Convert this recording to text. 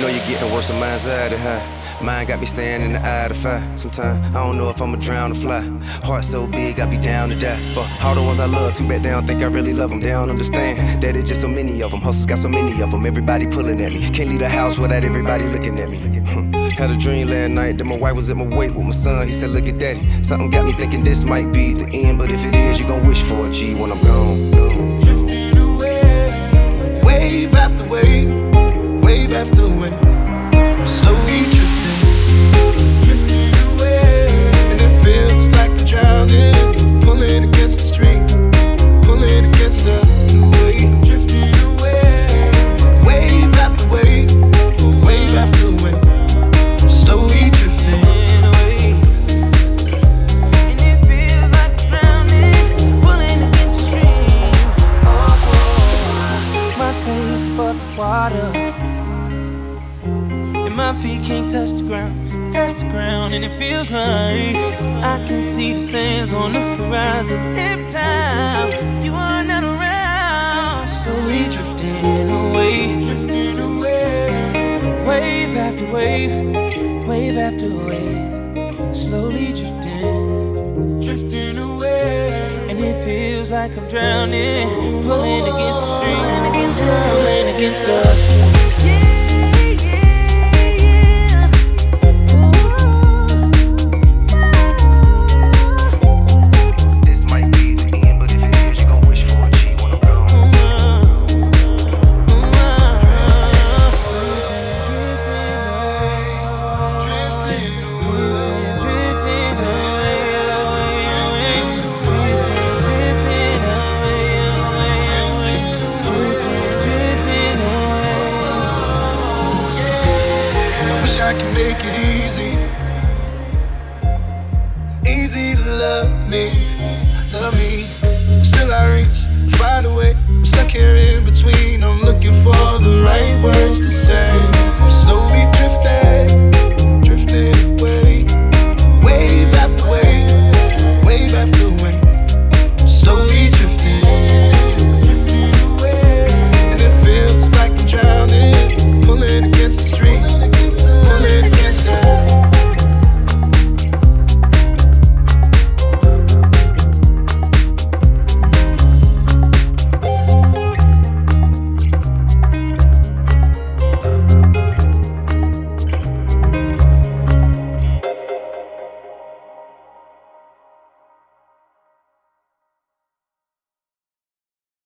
know you're getting worse than mine's out of, huh? Mine got me standing in the eye of the fire. Sometimes I don't know if I'ma drown or fly. Heart so big, I be down to die. For all the ones I love, too bad they don't think I really love them. They don't understand that it's just so many of them. Hustles got so many of them, everybody pulling at me. Can't leave the house without everybody looking at me. Had a dream last night that my wife was at my wake with my son. He said, look at daddy. Something got me thinking this might be the end, but if it is, you gon' wish for a G when I'm gone. Drifting away, wave after wave, wave after wave, I'm slowly drifting away, and it feels like I'm drowning, pulling against the stream, pulling against the wave. Drifting away, wave after wave, wave after wave, I'm slowly drifting away, and it feels like I'm drowning, pulling against the stream. Oh, my face above the water, and my feet can't touch the ground, and it feels like I can see the sands on the horizon. Every time you are not around, slowly drifting away, wave after wave, wave after wave, slowly drifting away, and it feels like I'm drowning, pulling against the stream, pulling against the stream. I can make it easy to love me. Still I reach, find a way. I'm stuck here in between. I'm looking for the right one.